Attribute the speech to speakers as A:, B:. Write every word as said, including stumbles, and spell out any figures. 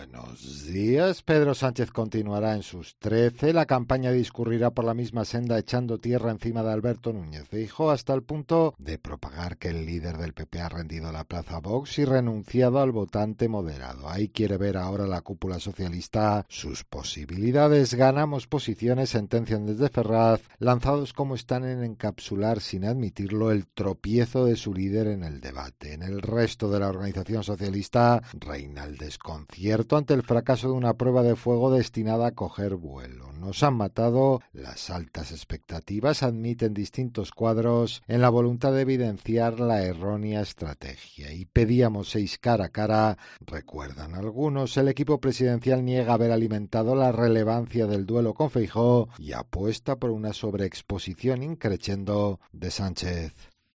A: Buenos días. Pedro Sánchez continuará en sus trece. La campaña discurrirá por la misma senda echando tierra encima de Alberto Núñez Feijóo hasta el punto de propagar que el líder del P P ha rendido la plaza a Vox y renunciado al votante moderado. Ahí quiere ver ahora la cúpula socialista sus posibilidades. Ganamos posiciones, sentencian desde Ferraz, lanzados como están en encapsular sin admitirlo el tropiezo de su líder en el debate. En el resto de la organización socialista reina el desconcierto ante el fracaso de una prueba de fuego destinada a coger vuelo. Nos han matado las altas expectativas, admiten distintos cuadros en la voluntad de evidenciar la errónea estrategia. Y pedíamos seis cara a cara, recuerdan algunos. El equipo presidencial niega haber alimentado la relevancia del duelo con Feijóo y apuesta por una sobreexposición increchendo de Sánchez.